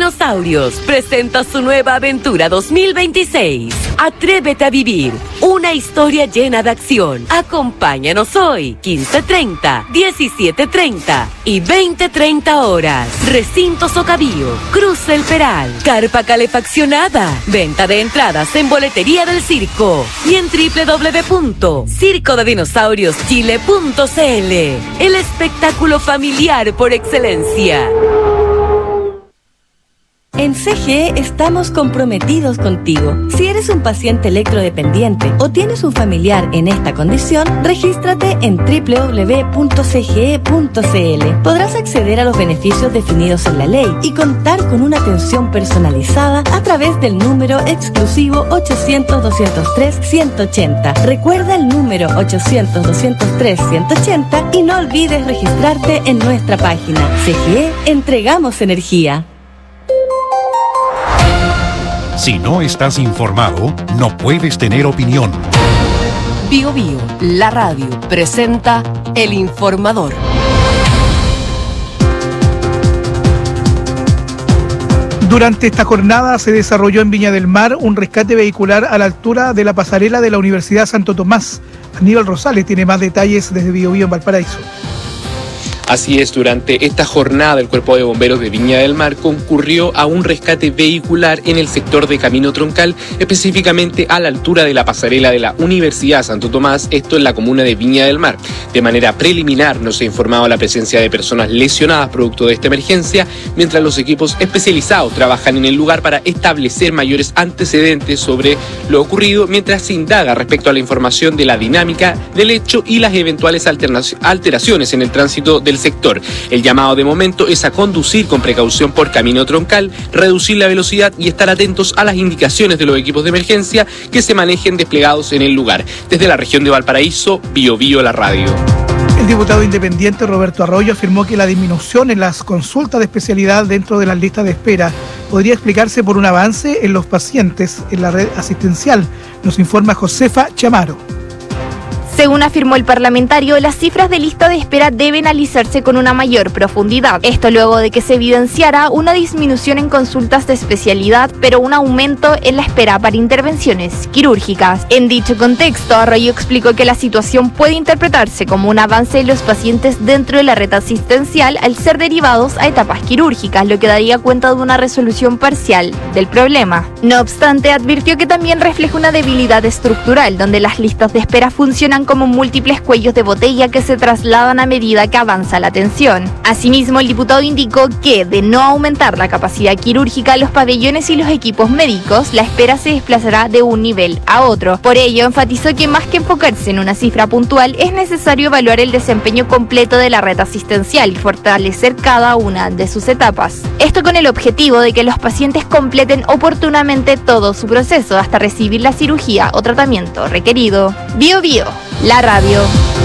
Dinosaurios presenta su nueva aventura 2026. Atrévete a vivir una historia llena de acción. Acompáñanos hoy, 15:30, 17:30 y 20:30 horas. Recinto Socabío, Cruz El Peral, carpa calefaccionada. Venta de entradas en Boletería del Circo y en www.circodedinosaurioschile.cl. El espectáculo familiar por excelencia. En CGE estamos comprometidos contigo. Si eres un paciente electrodependiente o tienes un familiar en esta condición, regístrate en www.cge.cl. Podrás acceder a los beneficios definidos en la ley y contar con una atención personalizada a través del número exclusivo 800-203-180. Recuerda el número 800-203-180 y no olvides registrarte en nuestra página. CGE, entregamos energía. Si no estás informado, no puedes tener opinión. Bio Bio, la radio, presenta El Informador. Durante esta jornada se desarrolló en Viña del Mar un rescate vehicular a la altura de la pasarela de la Universidad Santo Tomás. Aníbal Rosales tiene más detalles desde Bio Bio en Valparaíso. Así es, durante esta jornada el Cuerpo de Bomberos de Viña del Mar concurrió a un rescate vehicular en el sector de Camino Troncal, específicamente a la altura de la pasarela de la Universidad Santo Tomás, esto en la comuna de Viña del Mar. De manera preliminar no se ha informado la presencia de personas lesionadas producto de esta emergencia, mientras los equipos especializados trabajan en el lugar para establecer mayores antecedentes sobre lo ocurrido, mientras se indaga respecto a la información de la dinámica del hecho y las eventuales alteraciones en el tránsito del sector. El llamado de momento es a conducir con precaución por Camino Troncal, reducir la velocidad y estar atentos a las indicaciones de los equipos de emergencia que se manejen desplegados en el lugar. Desde la región de Valparaíso, Bio Bio la radio. El diputado independiente Roberto Arroyo afirmó que la disminución en las consultas de especialidad dentro de las listas de espera podría explicarse por un avance en los pacientes en la red asistencial. Nos informa Josefa Chamaro. Según afirmó el parlamentario, las cifras de lista de espera deben analizarse con una mayor profundidad. Esto luego de que se evidenciara una disminución en consultas de especialidad, pero un aumento en la espera para intervenciones quirúrgicas. En dicho contexto, Arroyo explicó que la situación puede interpretarse como un avance en los pacientes dentro de la red asistencial al ser derivados a etapas quirúrgicas, lo que daría cuenta de una resolución parcial del problema. No obstante, advirtió que también refleja una debilidad estructural, donde las listas de espera funcionan como múltiples cuellos de botella que se trasladan a medida que avanza la atención. Asimismo, el diputado indicó que, de no aumentar la capacidad quirúrgica, los pabellones y los equipos médicos, la espera se desplazará de un nivel a otro. Por ello, enfatizó que más que enfocarse en una cifra puntual, es necesario evaluar el desempeño completo de la red asistencial y fortalecer cada una de sus etapas. Esto con el objetivo de que los pacientes completen oportunamente todo su proceso hasta recibir la cirugía o tratamiento requerido. Bio Bio, la radio.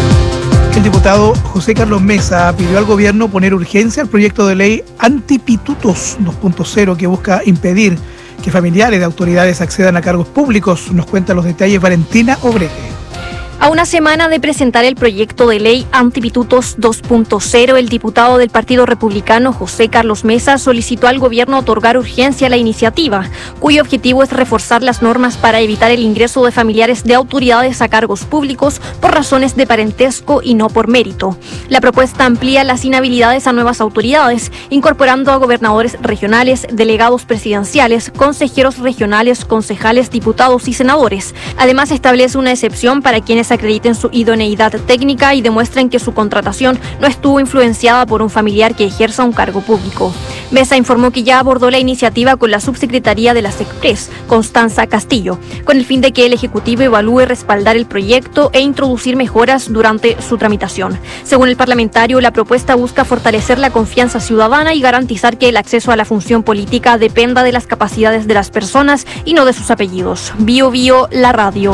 El diputado José Carlos Mesa pidió al gobierno poner urgencia al proyecto de ley Antipitutos 2.0 que busca impedir que familiares de autoridades accedan a cargos públicos. Nos cuenta los detalles Valentina Obrete. A una semana de presentar el proyecto de ley Antipitutos 2.0, el diputado del Partido Republicano, José Carlos Mesa, solicitó al gobierno otorgar urgencia a la iniciativa, cuyo objetivo es reforzar las normas para evitar el ingreso de familiares de autoridades a cargos públicos por razones de parentesco y no por mérito. La propuesta amplía las inhabilidades a nuevas autoridades, incorporando a gobernadores regionales, delegados presidenciales, consejeros regionales, concejales, diputados y senadores. Además, establece una excepción para quienes acrediten su idoneidad técnica y demuestren que su contratación no estuvo influenciada por un familiar que ejerza un cargo público. Mesa informó que ya abordó la iniciativa con la subsecretaría de la SECPRES, Constanza Castillo, con el fin de que el Ejecutivo evalúe respaldar el proyecto e introducir mejoras durante su tramitación. Según el parlamentario, la propuesta busca fortalecer la confianza ciudadana y garantizar que el acceso a la función política dependa de las capacidades de las personas y no de sus apellidos. Bio Bio, la radio.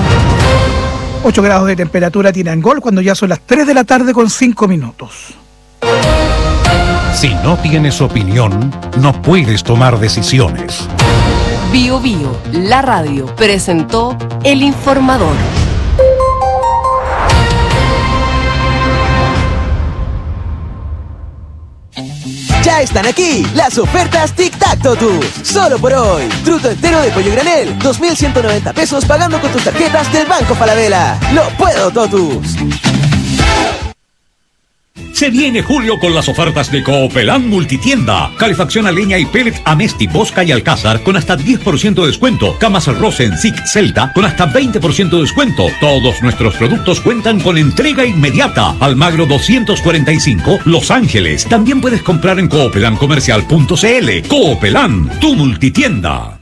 8 grados de temperatura tiene Angol cuando ya son las 3 de la tarde con 5 minutos. Si no tienes opinión, no puedes tomar decisiones. Bio Bio, la radio, presentó El Informador. Ya están aquí las ofertas Tic Tac Totus. Solo por hoy. Truto entero de pollo granel, 2.190 pesos pagando con tus tarjetas del Banco Falabella. ¡Lo puedo, Totus! Se viene julio con las ofertas de Coopelán Multitienda. Calefacción a leña y pellet Amesti, Bosca y Alcázar con hasta 10% de descuento. Camas Rosen, SIC, Celta con hasta 20% de descuento. Todos nuestros productos cuentan con entrega inmediata. Almagro 245, Los Ángeles. También puedes comprar en coopelancomercial.cl. Coopelán, tu multitienda.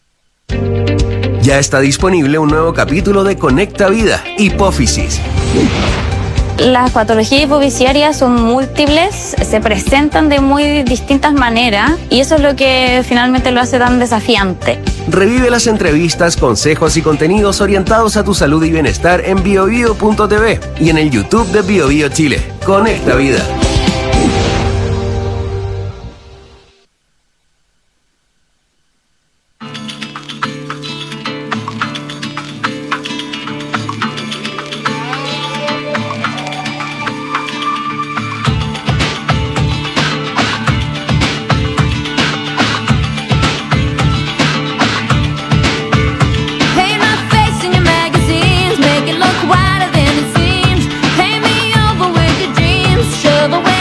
Ya está disponible un nuevo capítulo de Conecta Vida, hipófisis. Las patologías hipofisiarias son múltiples, se presentan de muy distintas maneras y eso es lo que finalmente lo hace tan desafiante. Revive las entrevistas, consejos y contenidos orientados a tu salud y bienestar en biobio.tv y en el YouTube de BioBio Chile. Conecta Vida. Whiter than it seems. Paint me over with your dreams. Shove away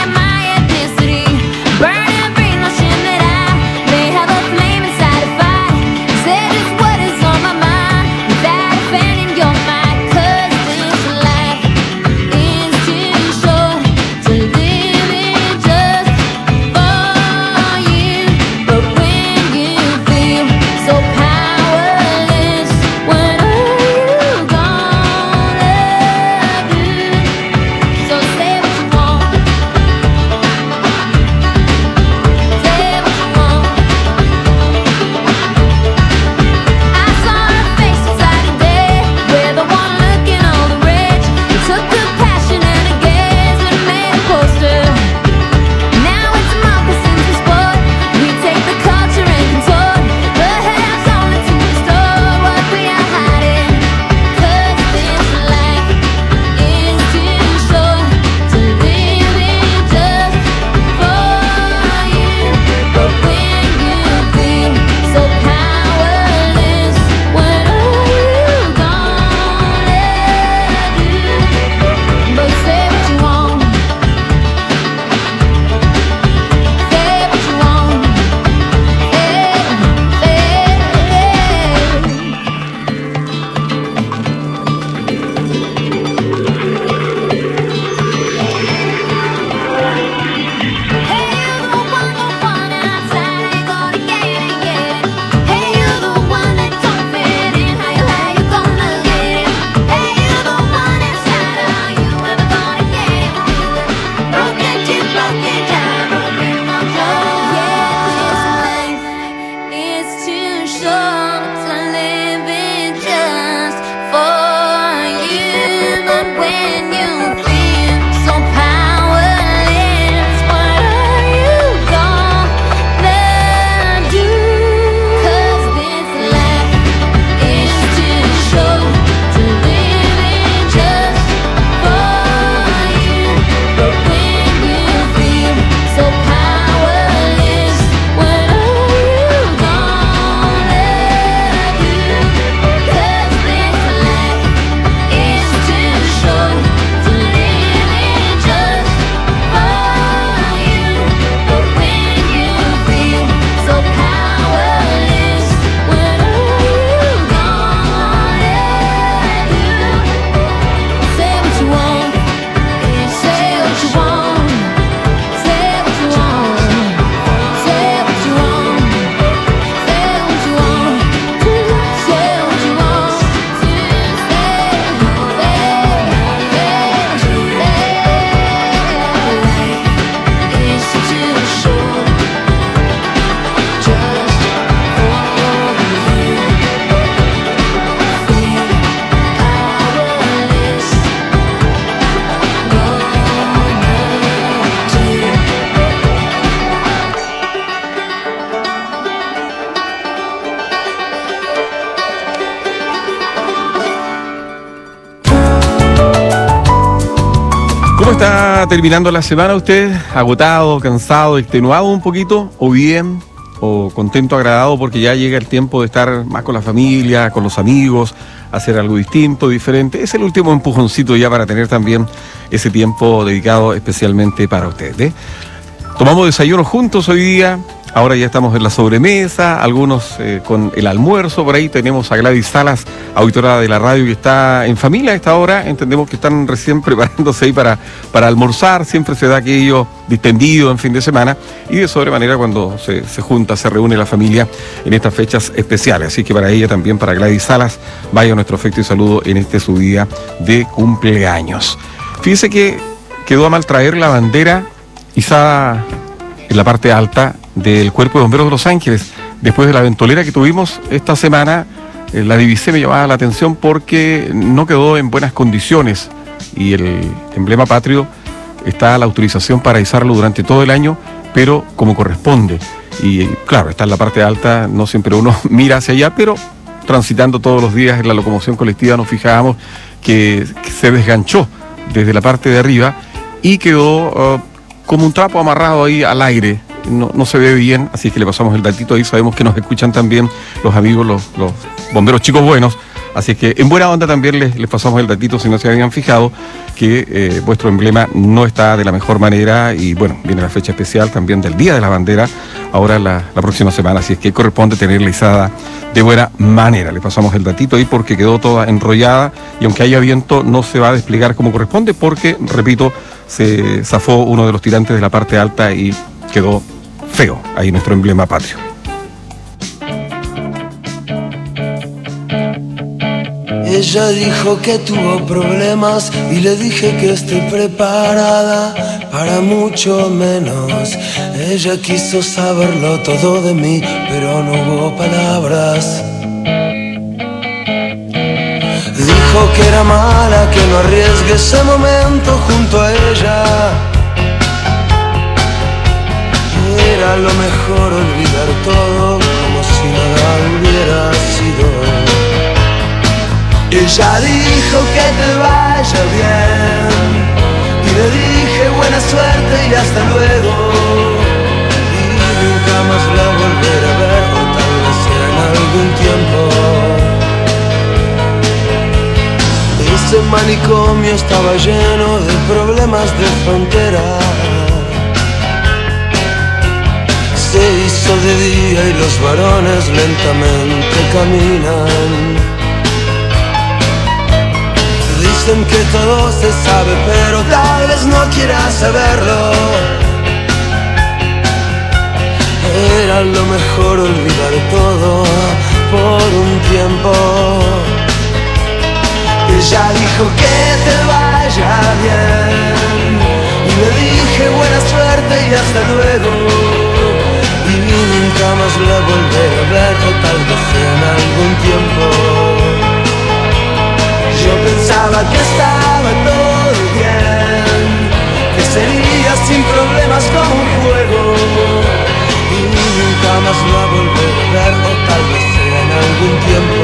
¿Cómo está terminando la semana usted? ¿Agotado, cansado, extenuado un poquito? ¿O bien? ¿O contento, agradado porque ya llega el tiempo de estar más con la familia, con los amigos, hacer algo distinto, diferente? Es el último empujoncito ya para tener también ese tiempo dedicado especialmente para usted, ¿eh? Tomamos desayuno juntos hoy día. Ahora ya estamos en la sobremesa, algunos con el almuerzo. Por ahí tenemos a Gladys Salas, auditora de la radio, que está en familia a esta hora. Entendemos que están recién preparándose ahí para almorzar. Siempre se da aquello distendido en fin de semana y de sobremanera cuando se junta, se reúne la familia en estas fechas especiales. Así que para ella también, para Gladys Salas, vaya nuestro afecto y saludo en su día de cumpleaños. Fíjese que quedó a mal traer la bandera izada en la parte alta del Cuerpo de Bomberos de Los Ángeles. Después de la ventolera que tuvimos esta semana, la divisé, me llamaba la atención porque no quedó en buenas condiciones y el emblema patrio está a la autorización para izarlo durante todo el año, pero como corresponde. Y claro, está en la parte alta, no siempre uno mira hacia allá, pero transitando todos los días en la locomoción colectiva nos fijábamos que se desganchó desde la parte de arriba y quedó como un trapo amarrado ahí al aire. No se ve bien, así que le pasamos el datito ahí. Sabemos que nos escuchan también los amigos, los bomberos chicos buenos, así que en buena onda también les pasamos el datito si no se habían fijado que vuestro emblema no está de la mejor manera. Y bueno, viene la fecha especial también del Día de la Bandera ahora la próxima semana, así es que corresponde tenerla izada de buena manera. Le pasamos el datito ahí porque quedó toda enrollada y aunque haya viento no se va a desplegar como corresponde porque, repito, se zafó uno de los tirantes de la parte alta y quedó feo ahí nuestro emblema patrio. Ella dijo que tuvo problemas y le dije que estoy preparada para mucho menos. Ella quiso saberlo todo de mí, pero no hubo palabras. Dijo que era mala, que no arriesgue ese momento junto a ella. Era lo mejor olvidar todo, como si nada hubiera sido. Ella dijo que te vaya bien y le dije buena suerte y hasta luego. Y nunca más la volveré a ver, o tal vez en algún tiempo. Ese manicomio estaba lleno de problemas de frontera. Se hizo de día y los varones lentamente caminan. Dicen que todo se sabe, pero tal vez no quieras saberlo. Era lo mejor olvidar todo por un tiempo. Ella dijo que te vaya bien y le dije buena suerte y hasta luego. Y nunca más la volveré a ver, o tal vez en algún tiempo. Yo pensaba que estaba todo bien, que sería sin problemas como un juego. Y nunca más la volveré a ver, o tal vez en algún tiempo.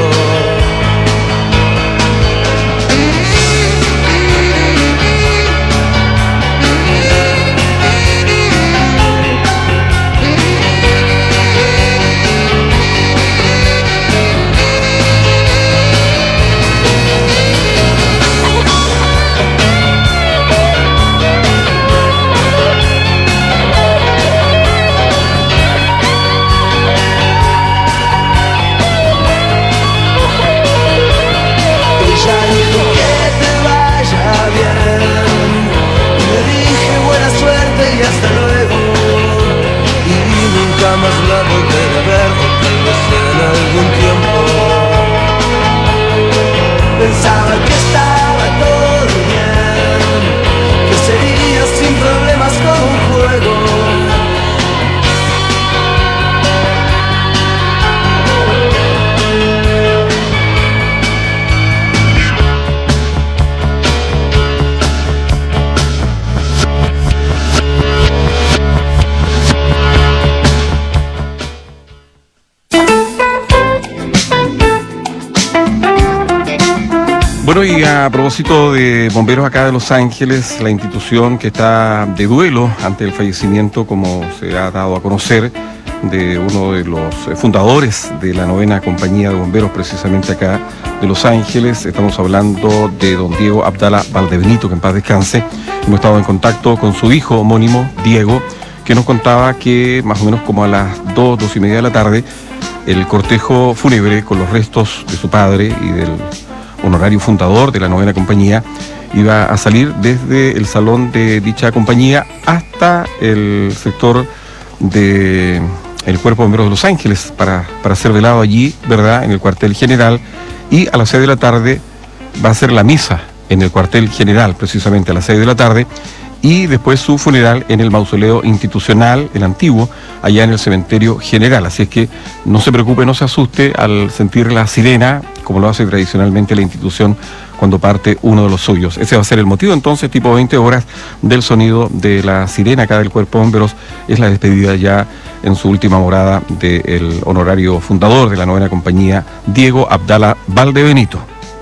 Bueno, y a propósito de bomberos acá de Los Ángeles, la institución que está de duelo ante el fallecimiento, como se ha dado a conocer, de uno de los fundadores de la 9ª compañía de bomberos, precisamente acá de Los Ángeles. Estamos hablando de don Diego Abdala Valdebenito, que en paz descanse. Hemos estado en contacto con su hijo homónimo, Diego, que nos contaba que más o menos como a las 2:30 de la tarde, el cortejo fúnebre con los restos de su padre y del honorario fundador de la 9ª compañía iba a salir desde el salón de dicha compañía hasta el sector de el Cuerpo de Bomberos de Los Ángeles para ser velado allí, ¿verdad?, en el cuartel general, y a las 6 de la tarde va a ser la misa en el cuartel general, precisamente a las 6 de la tarde, y después su funeral en el mausoleo institucional, el antiguo, allá en el cementerio general. Así es que no se preocupe, no se asuste al sentir la sirena, como lo hace tradicionalmente la institución cuando parte uno de los suyos. Ese va a ser el motivo, entonces, tipo 20 horas, del sonido de la sirena acá del Cuerpo de Bomberos. Es la despedida ya en su última morada del honorario fundador de la 9ª compañía, Diego Abdala Valdebenito.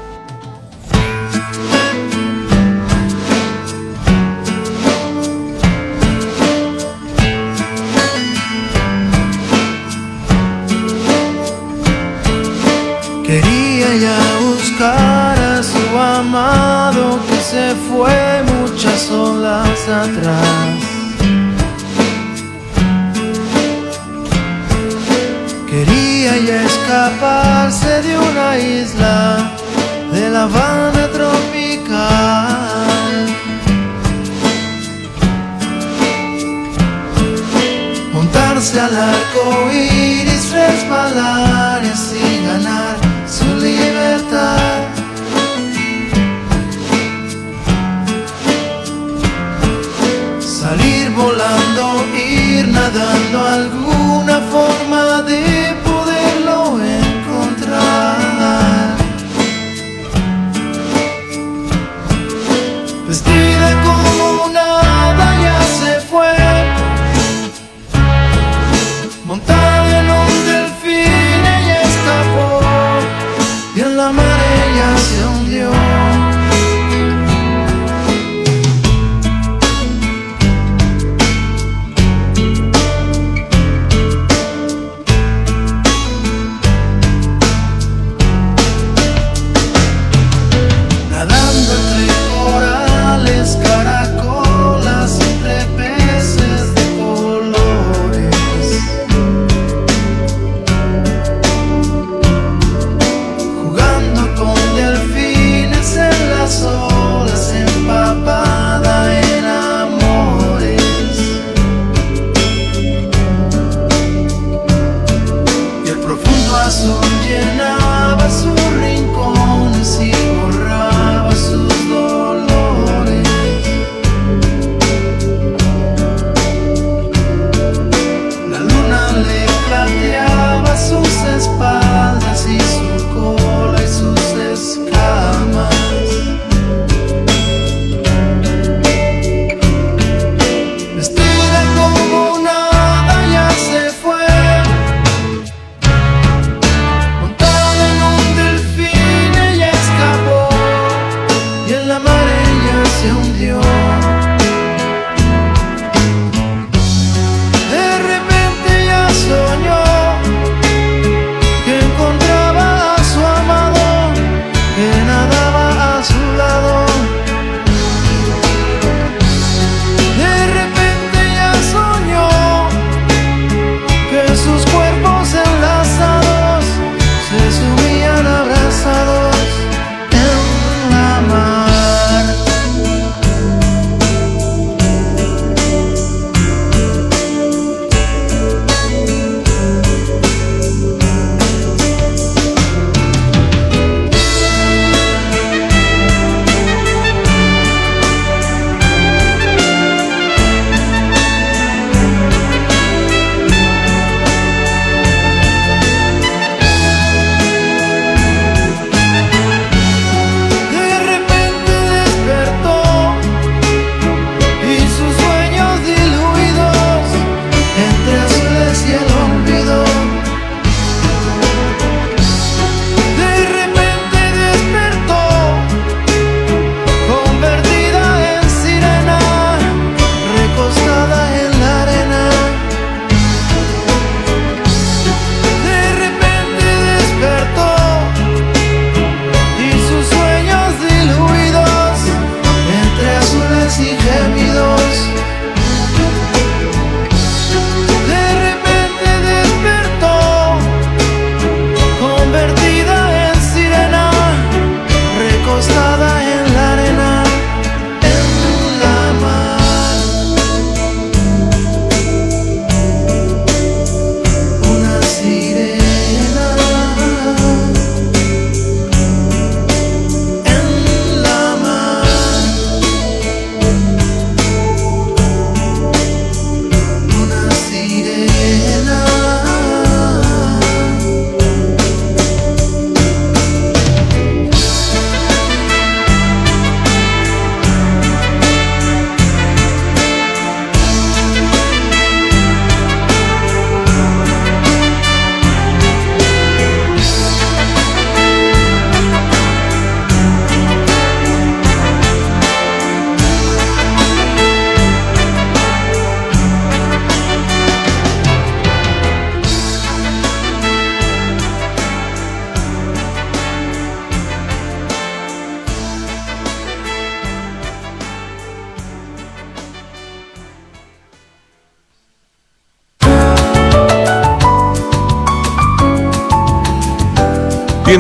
Quería ya buscar a su amado que se fue muchas olas atrás. Quería ya escaparse de una isla de La Habana tropical. Montarse al arco iris, resbalar y así ganar su libertad. Salir volando, ir nadando, alguna forma de poderlo encontrar. Vestida como nada ya se fue, montada en un delfín ella escapó, y en la marea se hundió. Nadando entre corales, caracolas, entre peces de colores, jugando con delfines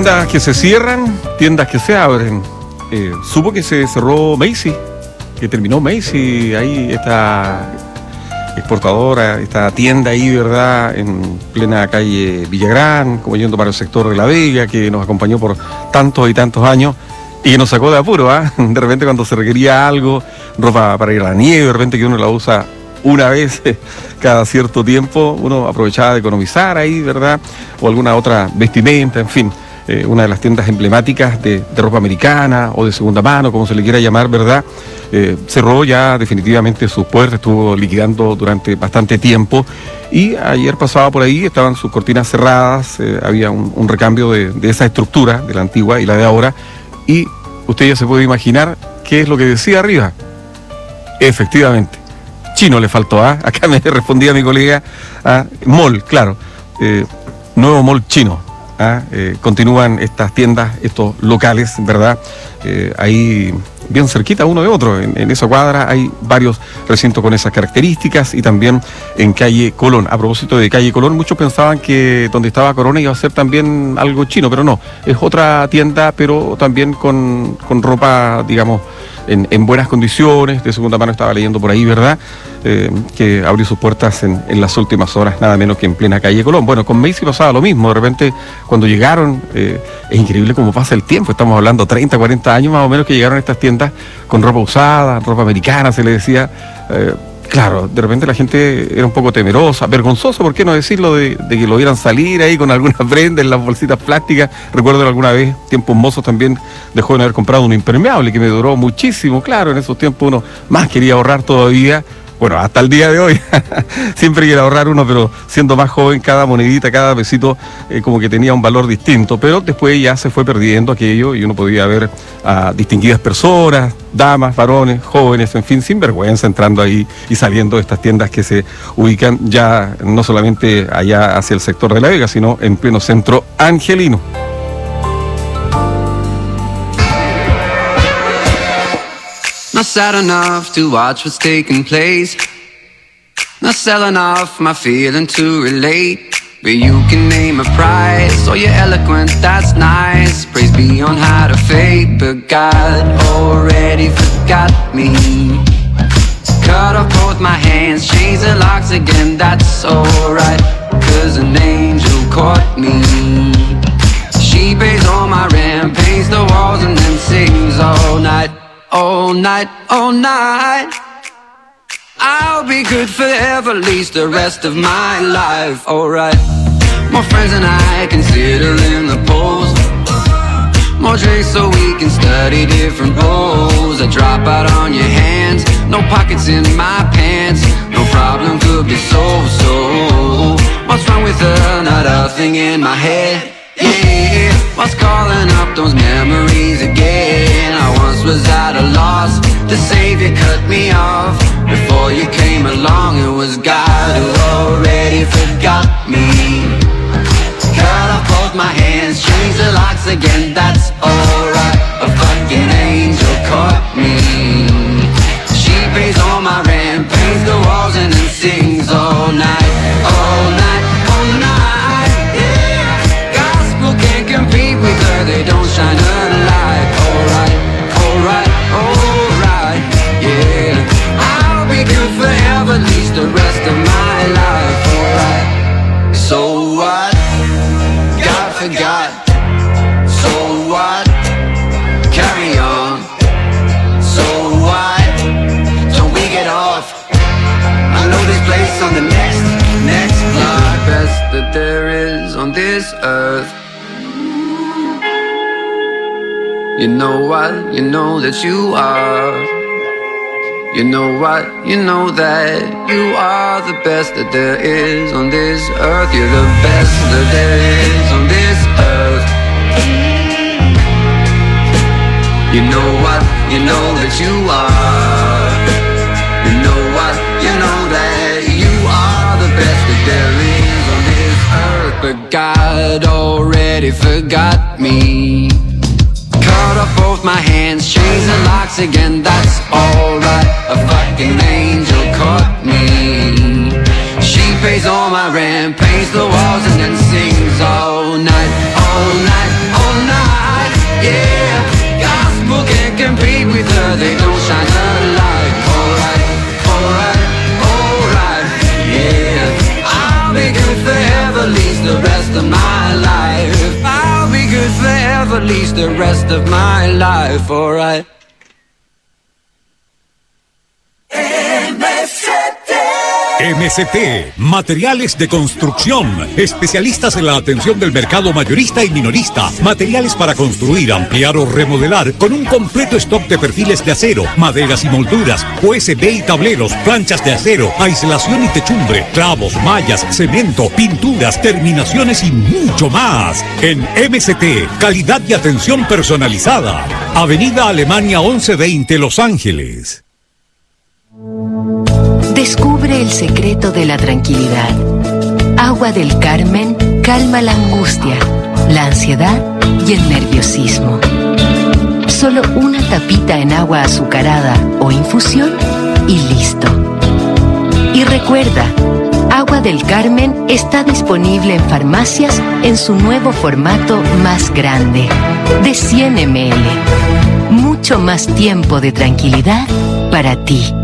Tiendas que se cierran, tiendas que se abren. Supo que se cerró Macy, que terminó Macy, ahí esta exportadora, esta tienda ahí, ¿verdad?, en plena calle Villagrán, como yendo para el sector de La Vega, que nos acompañó por tantos y tantos años y que nos sacó de apuro, ¿ah? De repente cuando se requería algo, ropa para ir a la nieve, de repente que uno la usa una vez cada cierto tiempo, uno aprovechaba de economizar ahí, ¿verdad?, o alguna otra vestimenta, en fin. Una de las tiendas emblemáticas de ropa americana o de segunda mano, como se le quiera llamar, ¿verdad? Cerró ya definitivamente sus puertas, estuvo liquidando durante bastante tiempo y ayer pasaba por ahí, estaban sus cortinas cerradas, había un recambio de esa estructura, de la antigua y la de ahora, y usted ya se puede imaginar qué es lo que decía arriba. Efectivamente, chino le faltó, ¿ah? Acá me respondía mi colega, mall, claro, nuevo mall chino. Continúan estas tiendas, estos locales, ¿verdad? Ahí bien cerquita uno de otro, en esa cuadra hay varios recintos con esas características y también en calle Colón. A propósito de calle Colón, muchos pensaban que donde estaba Corona iba a ser también algo chino, pero no, es otra tienda, pero también con ropa, digamos, en buenas condiciones, de segunda mano. Estaba leyendo por ahí, ¿verdad?, que abrió sus puertas en las últimas horas, nada menos que en plena calle Colón. Bueno, con Macy pasaba lo mismo, de repente cuando llegaron, es increíble cómo pasa el tiempo, estamos hablando 30, 40 años más o menos que llegaron a estas tiendas con ropa usada, ropa americana se le decía. Claro, de repente la gente era un poco temerosa, vergonzosa, ¿por qué no decirlo?, de que lo vieran salir ahí con alguna prenda en las bolsitas plásticas. Recuerdo alguna vez, tiempos mozos también, de joven haber comprado un impermeable que me duró muchísimo. Claro, en esos tiempos uno más quería ahorrar todavía. Bueno, hasta el día de hoy, siempre quiere ahorrar uno, pero siendo más joven, cada monedita, cada pesito, como que tenía un valor distinto. Pero después ya se fue perdiendo aquello y uno podía ver a distinguidas personas, damas, varones, jóvenes, en fin, sin vergüenza, entrando ahí y saliendo de estas tiendas que se ubican ya no solamente allá hacia el sector de La Vega, sino en pleno centro angelino. Not sad enough to watch what's taking place. Not selling off my feeling to relate. But you can name a price, or you're eloquent, that's nice. Praise be on high to fate, but God already forgot me. Cut off both my hands, chains and locks again, that's alright. Cause an angel caught me. She pays all my rent, paints the walls and then sings all night. All night, all night. I'll be good forever, at least the rest of my life. Alright. More friends than I consider in the polls. More drinks so we can study different roles. I drop out on your hands, no pockets in my pants. No problem could be solved, so what's wrong with her? Not a thing in my head. Yeah, what's calling up those memories again? I once was at a loss, the Savior cut me off. Before you came along, it was God who already forgot me. Cut off both my hands, change the locks again, that's alright. A fucking angel caught me. She pays all my rent, paints the walls and then sings all night. All night, all night, yeah. Gospel can't compete with her, they don't shine a light. Alright, alright, alright, yeah. I'll be good forever, at least the rest of my life. Alright, so what? God forgot. So what? Carry on. So what? Don't we get off? I know this place on the next block. Best that there is on this earth. You know what? You know that you are. You know what? You know that you are the best that there is on this earth. You're the best that there is on this earth. You know what? You know that you are. You know what? You know that you are the best that there is on this earth. But God already forgot me. Cut off both my hands, chains and locks again, that's alright. A fucking angel caught me. She pays all my rent, paints the walls and then sings all night, all night, all people can't compete with her, they don't shine her light. Alright, alright, alright, yeah. I'll be good forever, at least the rest of my life. I'll be good forever, at least the rest of my life, alright. MCT, materiales de construcción, especialistas en la atención del mercado mayorista y minorista, materiales para construir, ampliar o remodelar, con un completo stock de perfiles de acero, maderas y molduras, USB y tableros, planchas de acero, aislación y techumbre, clavos, mallas, cemento, pinturas, terminaciones y mucho más. En MCT, calidad y atención personalizada. Avenida Alemania 1120, Los Ángeles. Descubre el secreto de la tranquilidad. Agua del Carmen calma la angustia, la ansiedad y el nerviosismo. Solo una tapita en agua azucarada o infusión y listo. Y recuerda, Agua del Carmen está disponible en farmacias en su nuevo formato más grande, de 100 ml. Mucho más tiempo de tranquilidad para ti.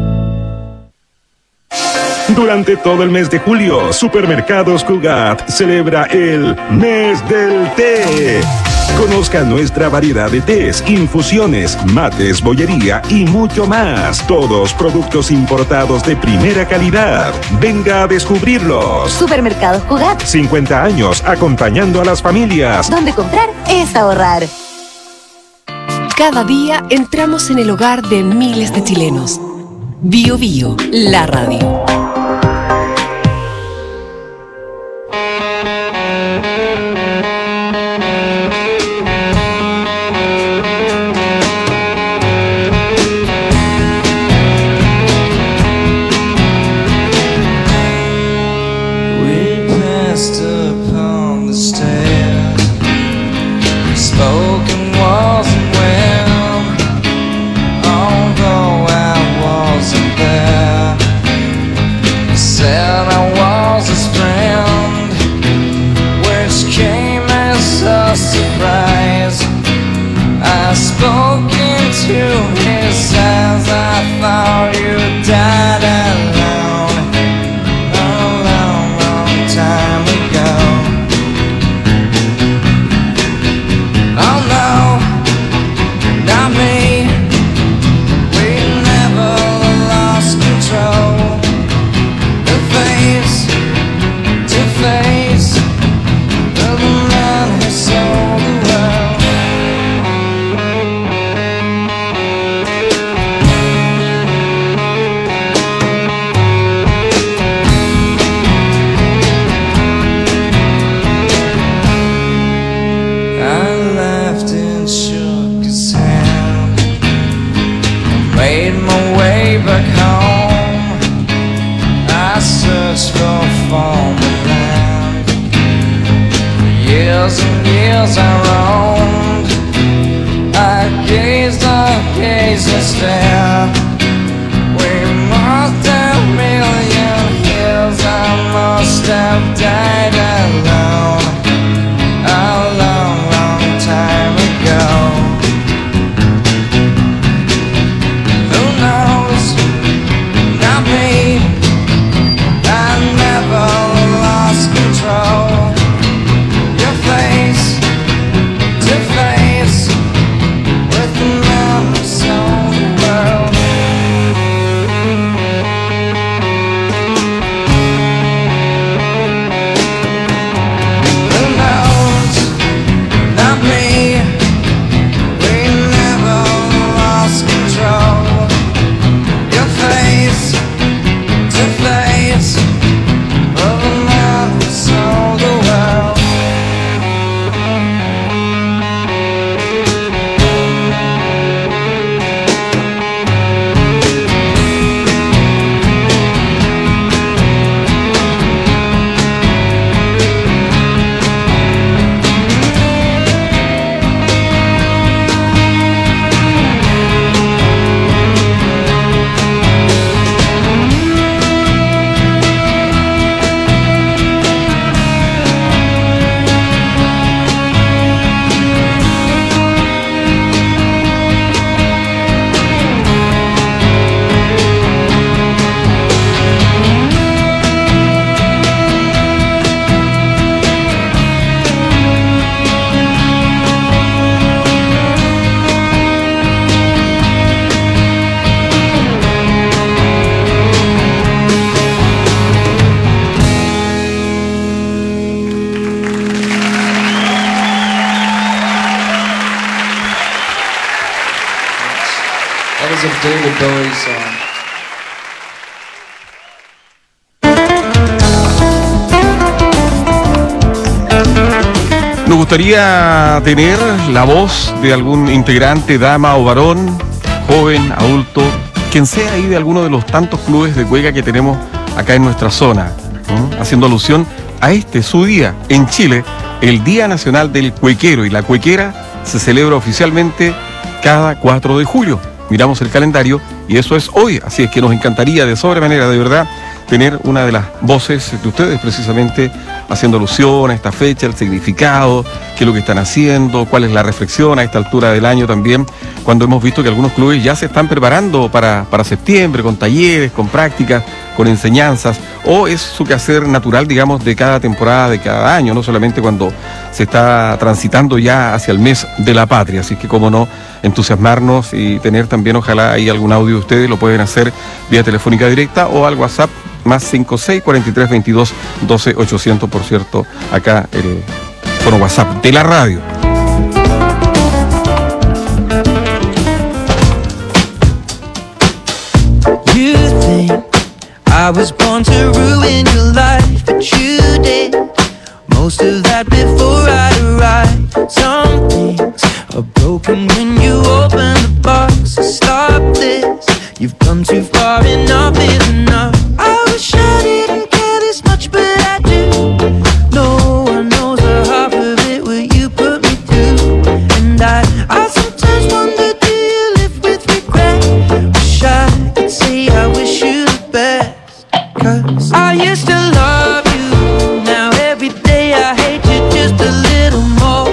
Durante todo el mes de julio, Supermercados Cugat celebra el Mes del Té. Conozca nuestra variedad de tés, infusiones, mates, bollería y mucho más. Todos productos importados de primera calidad. Venga a descubrirlos. Supermercados Cugat. 50 años acompañando a las familias. Donde comprar es ahorrar. Cada día entramos en el hogar de miles de chilenos. Bio Bio, la radio. With the man who sold the world. Eyes of David Bowie song. Nos gustaría tener la voz de algún integrante, dama o varón, joven, adulto, quien sea ahí de alguno de los tantos clubes de cueca que tenemos acá en nuestra zona, ¿no? Haciendo alusión a su día en Chile, el Día Nacional del Cuequero, y la cuequera se celebra oficialmente cada 4 de julio. Miramos el calendario y eso es hoy, así es que nos encantaría de sobremanera, de verdad, tener una de las voces de ustedes precisamente haciendo alusión a esta fecha, el significado, qué es lo que están haciendo, cuál es la reflexión a esta altura del año también, cuando hemos visto que algunos clubes ya se están preparando para septiembre, con talleres, con prácticas, con enseñanzas, o es su quehacer natural, digamos, de cada temporada, de cada año, no solamente cuando se está transitando ya hacia el mes de la patria. Así que, cómo no, entusiasmarnos y tener también, ojalá, ahí algún audio de ustedes, lo pueden hacer vía telefónica directa o al WhatsApp, más 56 43 22 12 800, por cierto, acá el fono WhatsApp de la radio. You think I was born to ruin your life, but you did most of that before I arrived. Some things are broken when you open the box. So stop this, you've come too far, enough is enough. I wish I didn't care this much, but I do. No one knows the half of it, what you put me through. And I sometimes wonder, do you live with regret? Wish I could say I wish you the best, 'cause I used to love you. Now every day I hate you just a little more.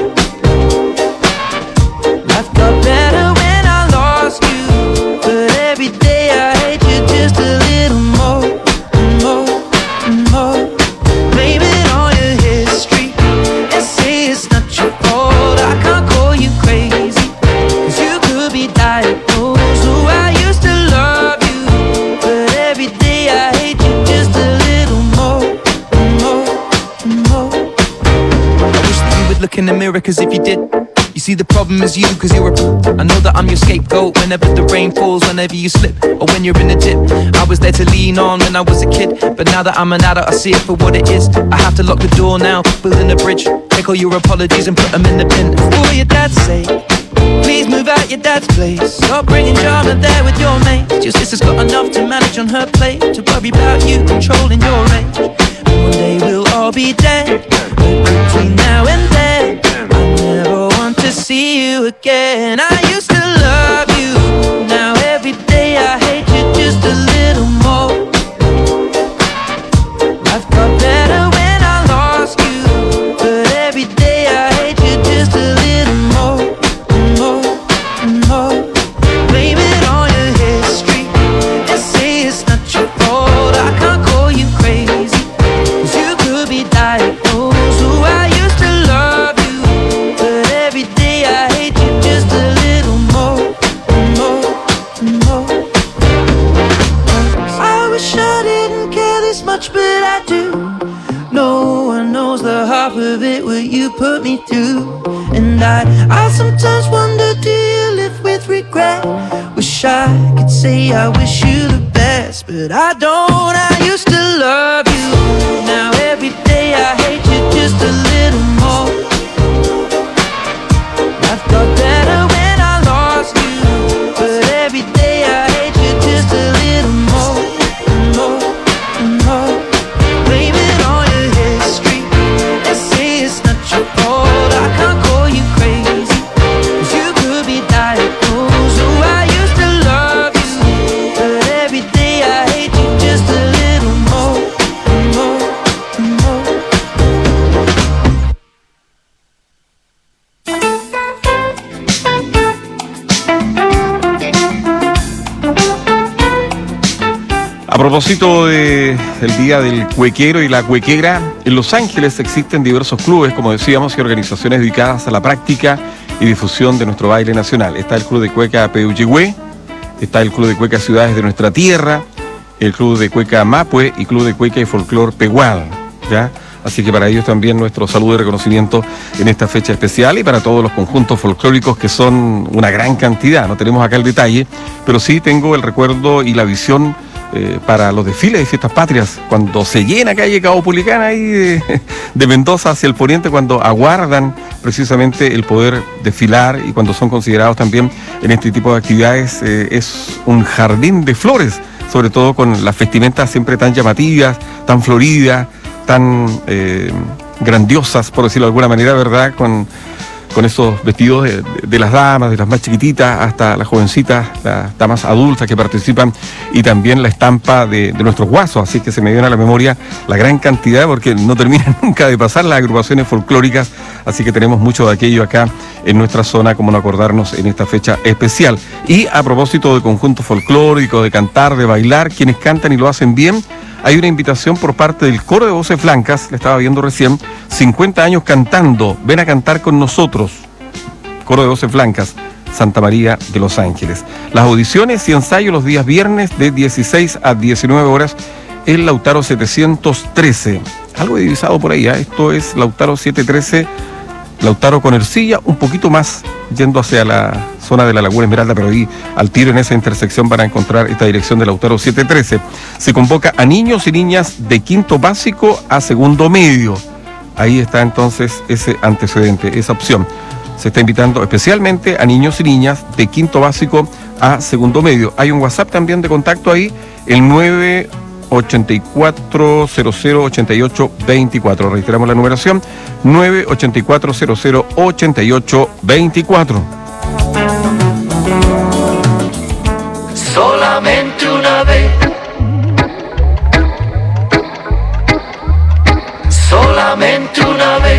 Life got better when I lost you, but every day I hate you just a little more, more, more. Blame it on your history and say it's not your fault. I can't call you crazy, 'cause you could be diagnosed. Oh, I used to love you, but every day I hate you just a little more, more, more. I wish that you would look in the mirror, 'cause if you did, you see the problem is you, 'cause you're I know that I'm your scapegoat whenever the rain falls, whenever you slip, or when you're in the dip. I was there to lean on when I was a kid, but now that I'm an adult I see it for what it is. I have to lock the door now, building a bridge. Take all your apologies and put them in the bin. For your dad's sake, please move out your dad's place. Stop bringing drama there with your mates. Your sister's got enough to manage on her plate, to worry about you controlling your age. And one day we'll all be dead, but between now and then I never want to see you again. I used to love you, now every day I hate you just a little more. Life got better when I lost you, but every day I hate you just a little more, more, more. Blame it on your history and say it's not your fault. I can't call you crazy, 'cause you could be diagnosed. Oh, I used to love you, but every day I hate you just a little more, more, more. I wish I didn't care this much, but I do. No one knows the half of it, what you put me through. And I sometimes wonder, do you live with regret? Wish I could say I wish you the best, but I don't. I used to love you, now every day I hate you just a little more. Life got better when I lost you, but every day I hate you just a little more, more, more. Blame it on your history and say it's not your fault. I can't call you crazy, 'cause you could be diagnosed. Oh, I used to love you, but every day I hate you just a little more, more, more. A propósito del Día del Cuequero y la Cuequera, en Los Ángeles existen diversos clubes, como decíamos, y organizaciones dedicadas a la práctica y difusión de nuestro baile nacional. Está el Club de Cueca Peuchihue, está el Club de Cueca Ciudades de Nuestra Tierra, el Club de Cueca Mapue y Club de Cueca y Folclor Pehual, ¿ya? Así que para ellos también nuestro saludo y reconocimiento en esta fecha especial y para todos los conjuntos folclóricos que son una gran cantidad. No tenemos acá el detalle, pero sí tengo el recuerdo y la visión para los desfiles de fiestas patrias, cuando se llena calle Caupolicana ahí de Mendoza hacia el poniente, cuando aguardan precisamente el poder desfilar y cuando son considerados también en este tipo de actividades, es un jardín de flores, sobre todo con las vestimentas siempre tan llamativas, tan floridas, tan grandiosas, por decirlo de alguna manera, ¿verdad? Con esos vestidos de las damas, de las más chiquititas hasta las jovencitas, las damas adultas que participan, y también la estampa de nuestros guasos. Así que se me viene a la memoria la gran cantidad, porque no terminan nunca de pasar las agrupaciones folclóricas, así que tenemos mucho de aquello acá en nuestra zona, como no acordarnos en esta fecha especial. Y a propósito de conjuntos folclóricos, de cantar, de bailar, quienes cantan y lo hacen bien, hay una invitación por parte del Coro de Voces Blancas, la estaba viendo recién, 50 años cantando, ven a cantar con nosotros. Coro de Voces Blancas, Santa María de los Ángeles. Las audiciones y ensayos los días viernes de 16 a 19 horas en Lautaro 713. Algo divisado por ahí, ¿eh? Esto es Lautaro 713, Lautaro con Ercilla, un poquito más yendo hacia la zona de la Laguna Esmeralda, pero ahí al tiro en esa intersección van a encontrar esta dirección de Lautaro 713. Se convoca a niños y niñas de quinto básico a segundo medio. Ahí está entonces ese antecedente, esa opción. Se está invitando especialmente a niños y niñas de quinto básico a segundo medio. Hay un WhatsApp también de contacto ahí, el 984008824. Reiteramos la numeración, 984008824. Solamente una vez. Solamente una vez.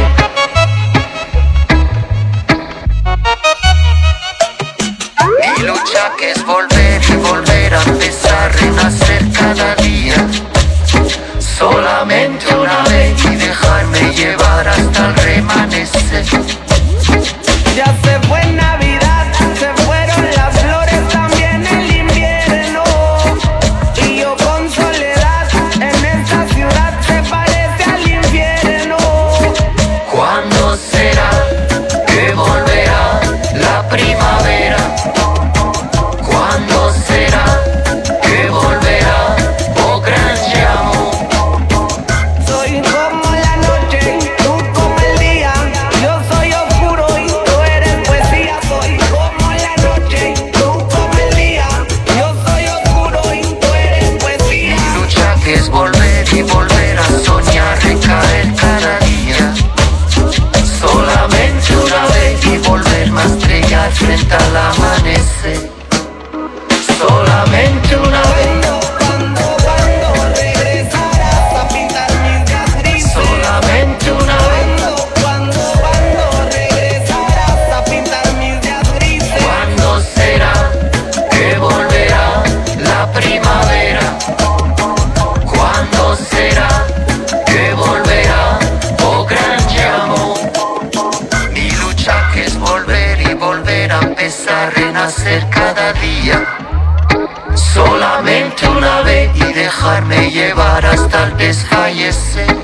Mi lucha que es volver y volver a empezar, renacer cada día. Solamente una vez y dejarme llevar hasta el remanecer. Ya se fue Navidad, se fueron las flores, también el invierno. Y yo con soledad en esta ciudad se parece al infierno. ¿Cuándo será que volverá la primavera? ¿Cuándo será que volverá, oh gran llamo? Soy como la noche, tú como el día. Yo soy oscuro y tú eres poesía. Soy como la noche, tú como el día. Yo soy oscuro y tú eres poesía. Mi lucha que es volver y volver a soñar, recaer cada día. Solamente una vez y volverme a estrellar frente al amanecer. Solamente una vez. Cuando regresarás a pintar mis días grises. Solamente una vez. Cuando regresarás a pintar mis días grises. ¿Cuándo será que volverá la primavera? ¿Cuándo será que volverá, oh gran llamo? Mi lucha que es volver y volver a empezar, renacer cada día. Solamente una vez y dejarme llevar hasta el desfallecer.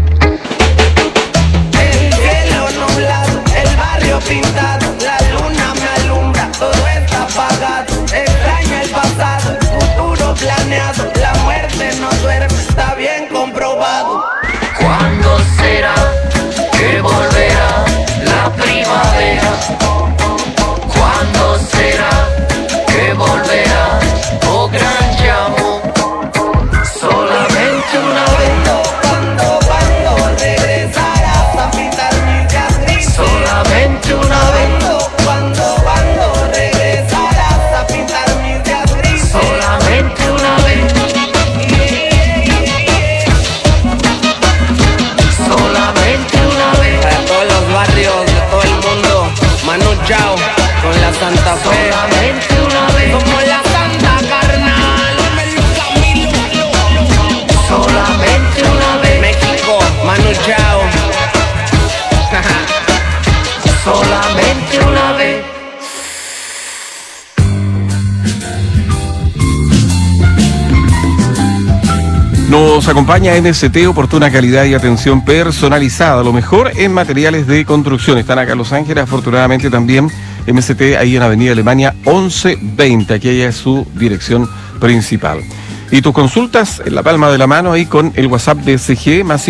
El cielo nublado, el barrio pintado, la luna me alumbra, todo está apagado. Extraño el pasado, el futuro planeado, la muerte no duerme, está bien comprobado. ¿Cuándo será que volverá la primavera? ¿Cuándo será que volverá, oh gran llamo? Solamente una vez. Cuando regresarás a pintar mis días grises. Solamente una vez. Nos acompaña MST, oportuna calidad y atención personalizada, lo mejor en materiales de construcción. Están acá en Los Ángeles, afortunadamente también MST ahí en Avenida Alemania 1120, aquí es su dirección principal. Y tus consultas en la palma de la mano ahí con el WhatsApp de SG más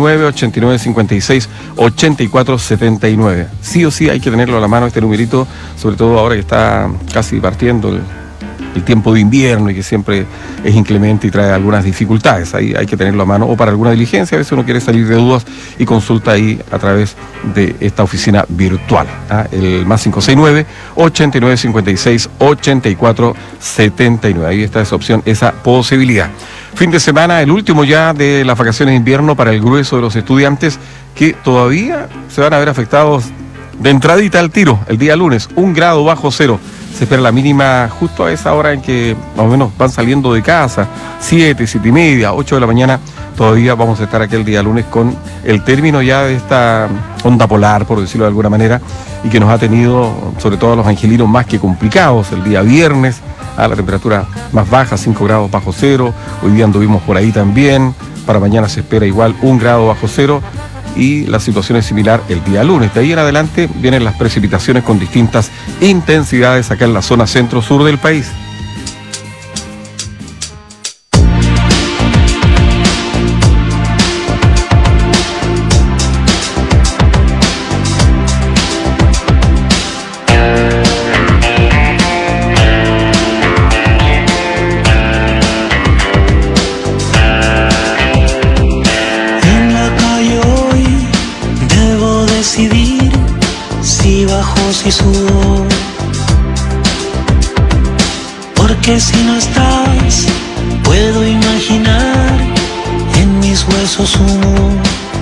569-8956-8479. Sí o sí hay que tenerlo a la mano este numerito, sobre todo ahora que está casi partiendo el tiempo de invierno y que siempre es inclemente y trae algunas dificultades. Ahí hay que tenerlo a mano o para alguna diligencia. A veces uno quiere salir de dudas y consulta ahí a través de esta oficina virtual. El más 569-8956-8479. Ahí está esa opción, esa posibilidad. Fin de semana, el último ya de las vacaciones de invierno para el grueso de los estudiantes que todavía se van a ver afectados de entradita al tiro el día lunes, 1 grado bajo cero. Se espera la mínima justo a esa hora en que más o menos van saliendo de casa, 7, 7:30, 8 de la mañana. Todavía vamos a estar aquí el día lunes con el término ya de esta onda polar, por decirlo de alguna manera, y que nos ha tenido, sobre todo a los angelinos, más que complicados. El día viernes, a la temperatura más baja, 5 grados bajo cero. Hoy día anduvimos por ahí también. Para mañana se espera igual 1 grado bajo cero. Y la situación es similar el día lunes. De ahí en adelante vienen las precipitaciones con distintas intensidades acá en la zona centro-sur del país. Si subo, porque si no estás, puedo imaginar en mis huesos humo.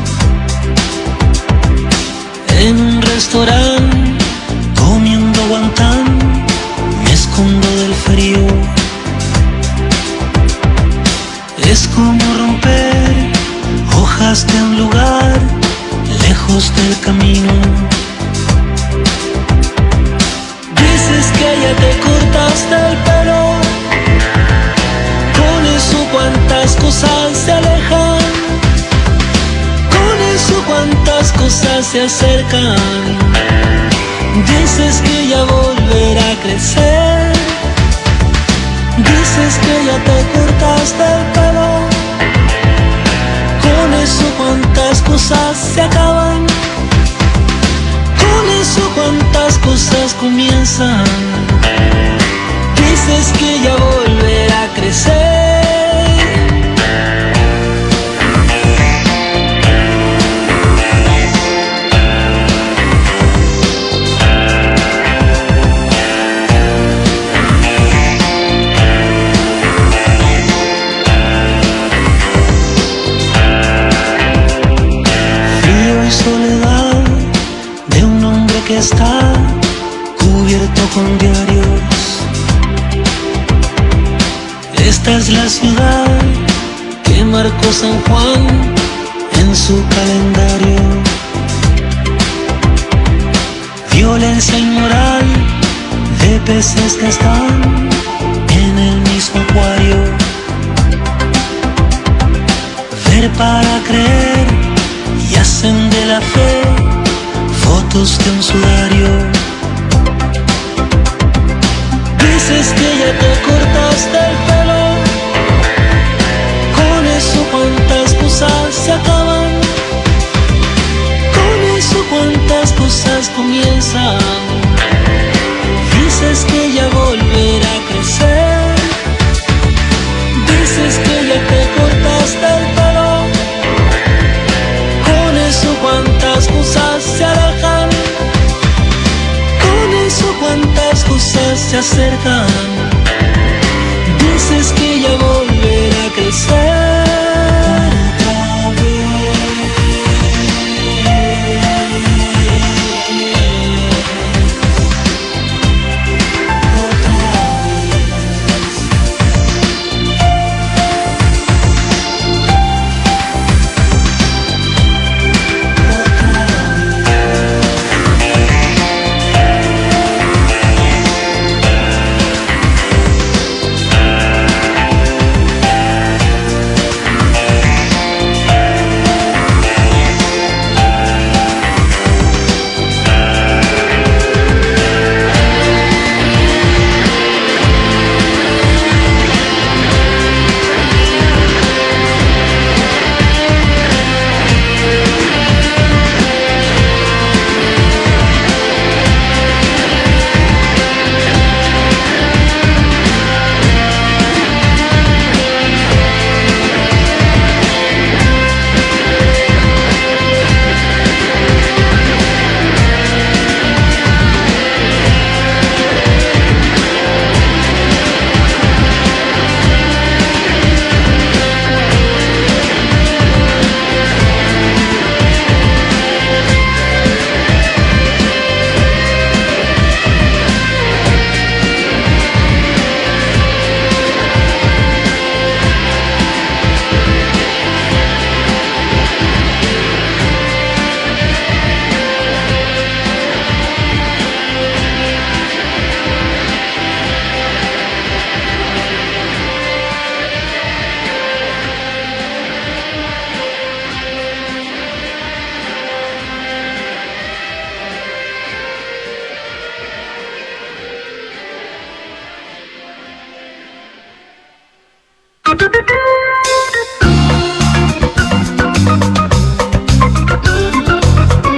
En un restaurante, comiendo guantán, me escondo del frío. Es como romper hojas de un lugar lejos del camino. Dices que ya te cortaste el pelo, con eso cuántas cosas se alejan, con eso cuántas cosas se acercan. Dices que ya volverá a crecer, dices que ya te cortaste el pelo, con eso cuántas cosas se acaban, con eso cuántas cosas comienzan. Dices que ya volverá a crecer. Frío y soledad de un hombre que está cubierto con diarios. Esta es la ciudad que marcó San Juan en su calendario. Violencia inmoral de peces que están en el mismo acuario. Ver para creer y hacen de la fe fotos de un sudario. Dices que ya te cortaste el pelo, con eso cuántas cosas se acaban, con eso cuántas cosas comienzan. Dices que ya volverá a crecer, dices que ya te cortaste el pelo, con eso cuántas cosas se alejan, con eso cuántas cosas se acercan. Dices que ya volverá a crecer.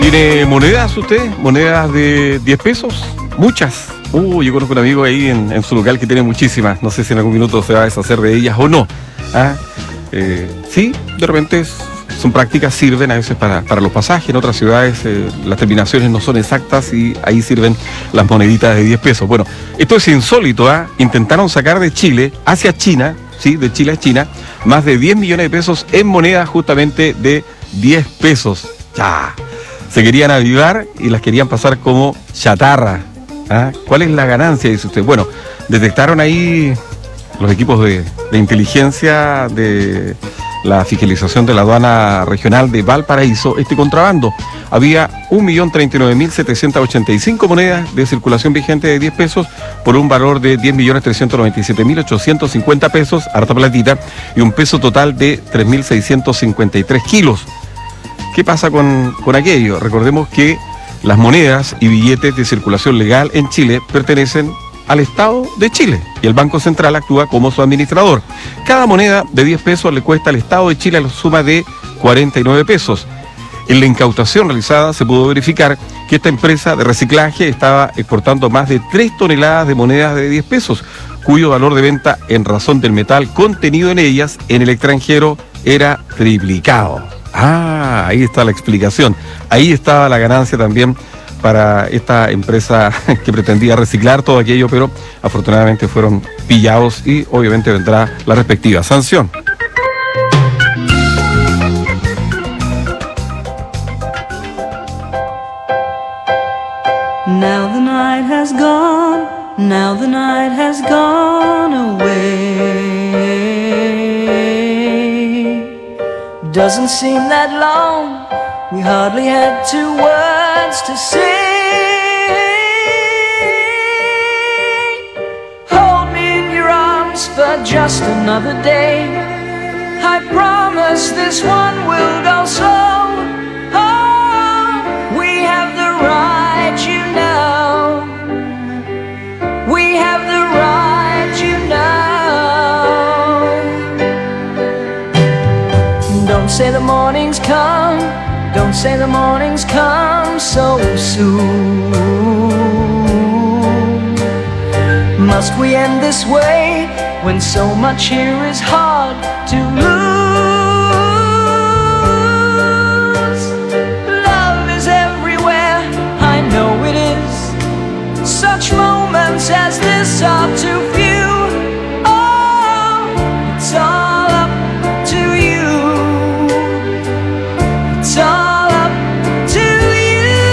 ¿Tiene monedas usted? ¿Monedas de 10 pesos? Muchas. Yo conozco un amigo ahí en su local que tiene muchísimas. No sé si en algún minuto se va a deshacer de ellas o no. Sí, de repente son prácticas, sirven a veces para los pasajes. En otras ciudades las terminaciones no son exactas y ahí sirven las moneditas de 10 pesos. Bueno, esto es insólito. Intentaron sacar de Chile hacia China, ¿sí? De Chile a China, más de 10 millones de pesos en monedas justamente de 10 pesos. Ya. Se querían avivar y las querían pasar como chatarra. ¿Cuál es la ganancia, dice usted? Bueno, detectaron ahí los equipos de inteligencia de la fiscalización de la aduana regional de Valparaíso este contrabando. Había 1.039.785 monedas de circulación vigente de 10 pesos por un valor de 10.397.850 pesos, harta platita, y un peso total de 3.653 kilos. ¿Qué pasa con aquello? Recordemos que las monedas y billetes de circulación legal en Chile pertenecen al Estado de Chile y el Banco Central actúa como su administrador. Cada moneda de 10 pesos le cuesta al Estado de Chile la suma de 49 pesos. En la incautación realizada se pudo verificar que esta empresa de reciclaje estaba exportando más de 3 toneladas de monedas de 10 pesos, cuyo valor de venta en razón del metal contenido en ellas en el extranjero era triplicado. Ahí está la explicación. Ahí estaba la ganancia también para esta empresa que pretendía reciclar todo aquello, pero afortunadamente fueron pillados y obviamente vendrá la respectiva sanción. Now the night has gone, now the night has gone away. Doesn't seem that long, we hardly had 2 words to say. Hold me in your arms for just another day. I promise this one will go slow. Oh, we have the right, you know. We have the right, you know. Don't say the morning's come, don't say the morning's come so soon. Must we end this way when so much here is hard to lose? Love is everywhere, I know it is. Such moments as this are too few. Oh, it's all up to you. It's all up to you.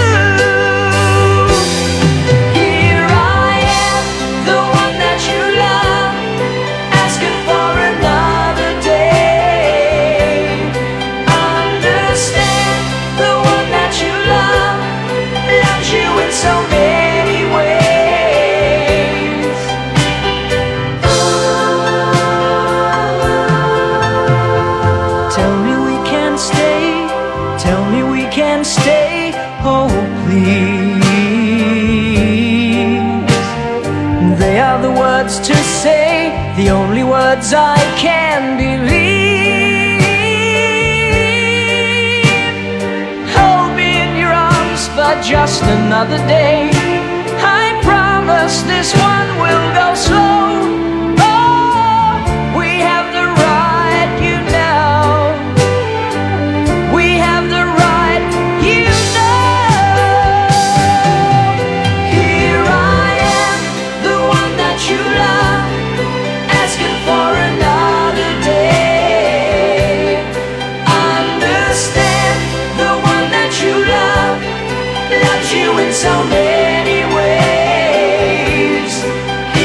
Here I am, the one that you love, asking for another day. Understand, the one that you love loves you in so many ways. Tell me we can stay, tell me we can stay, oh please. They are the words to say, the only words I can believe. Hold me in your arms for just another day. I promise this one will go slow. Oh, we have the right, you know. We have the right, you know. Here I am, the one that you love, asking for another day. Understand, the one that you love loves you in so many ways.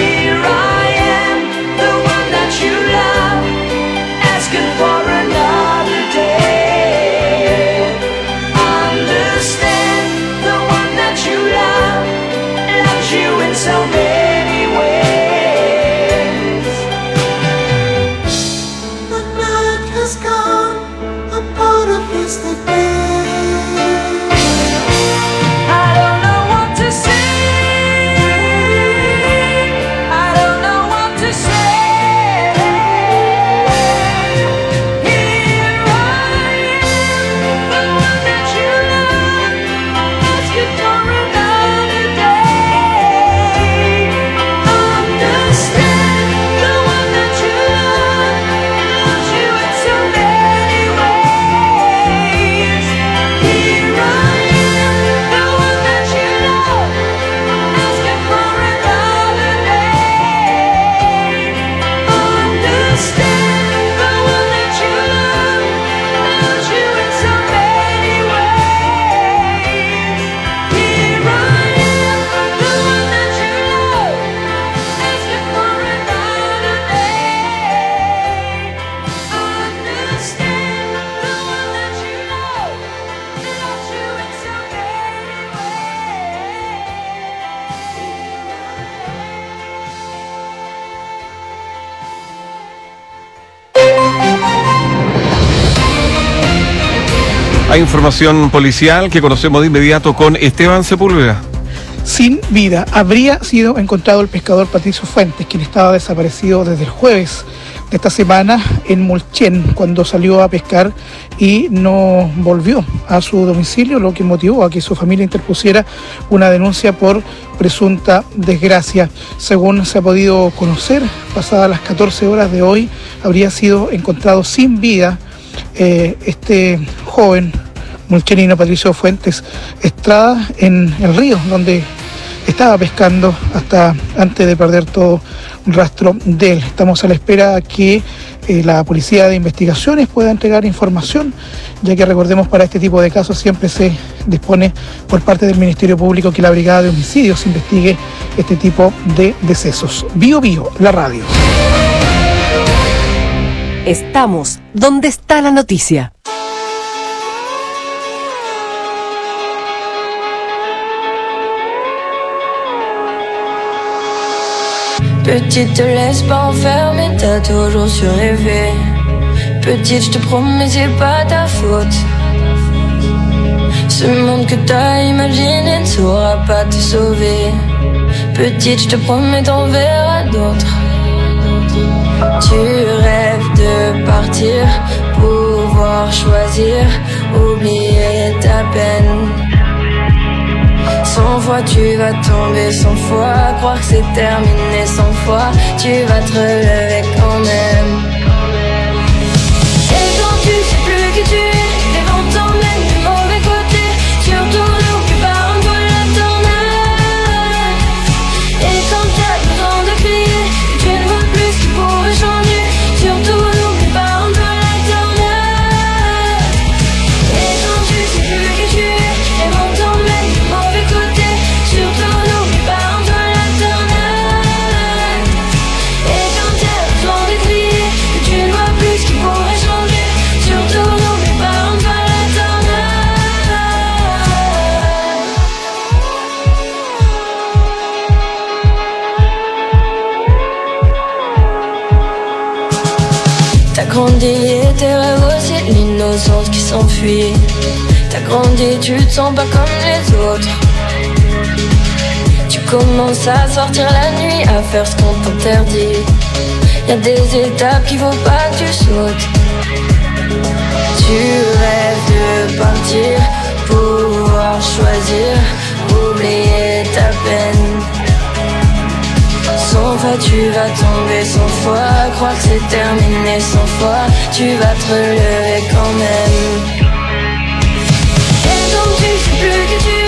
Hay información policial que conocemos de inmediato con Esteban Sepúlveda. Sin vida. Habría sido encontrado el pescador Patricio Fuentes, quien estaba desaparecido desde el jueves de esta semana en Mulchen, cuando salió a pescar y no volvió a su domicilio, lo que motivó a que su familia interpusiera una denuncia por presunta desgracia. Según se ha podido conocer, pasadas las 14 horas de hoy, habría sido encontrado sin vida este joven mulchenino Patricio Fuentes Estrada en el río donde estaba pescando hasta antes de perder todo rastro de él. Estamos a la espera que la Policía de Investigaciones pueda entregar información, ya que recordemos, para este tipo de casos siempre se dispone por parte del Ministerio Público que la Brigada de Homicidios investigue este tipo de decesos. Bio Bio, la radio. Estamos donde está la noticia. Petite, te laisse pas enfermer, t'as toujours su rêver. Petite, je te promets, c'est pas ta faute. Ce monde que t'as imaginé ne saura pas te sauver. Petite, je te promets, t'en verras d'autres. Tu rêves de partir, pouvoir choisir, oublier ta peine. 100 fois tu vas tomber, 100 fois croire que c'est terminé, 100 fois tu vas te relever quand même. Et quand tu sais plus qui tu es, les vents t'emmènent du mauvais côté. Surtout n'oublie pas un peu la tornade. Et quand t'as besoin de crier, tu ne vois plus ce qui pourrait changer. Surtout n'oublie pas un peu la tornade. Et quand tu sais plus qui tu es, les vents t'emmènent du mauvais côté. Surtout n'oublie pas un peu la tornade. Et quand t'as besoin de crier, que tu ne vois plus ce qui pourrait changer. Surtout n'oublie pas un peu la tornade. T'as grandi et tes rêves aussi, l'innocence qui s'enfuit. T'as grandi, tu te sens pas comme les autres. Tu commences à sortir la nuit, à faire ce qu'on t'interdit. Y'a des étapes qu'il faut pas que tu sautes. Tu rêves de partir, pouvoir choisir, oublier ta peine. 100 fois tu vas tomber, 100 fois croire que c'est terminé, 100 fois tu vas te relever quand même. Et donc tu sais plus que tu